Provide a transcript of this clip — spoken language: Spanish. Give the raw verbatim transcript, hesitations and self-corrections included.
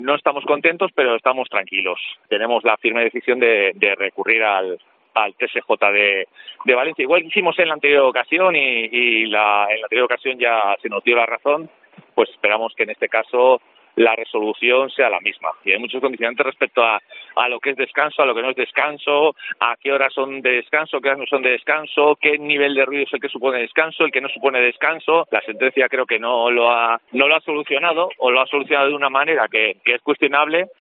No estamos contentos, pero estamos tranquilos. Tenemos la firme decisión de, de recurrir al, al T S J de, de Valencia. Igual que hicimos en la anterior ocasión y, y la, en la anterior ocasión ya se nos dio la razón, pues esperamos que en este caso la resolución sea la misma. Y hay muchos condicionantes respecto a, a lo que es descanso, a lo que no es descanso, a qué horas son de descanso, qué horas no son de descanso, qué nivel de ruido es el que supone descanso, el que no supone descanso. La sentencia creo que no lo ha, no lo ha solucionado o lo ha solucionado de una manera que, que es cuestionable.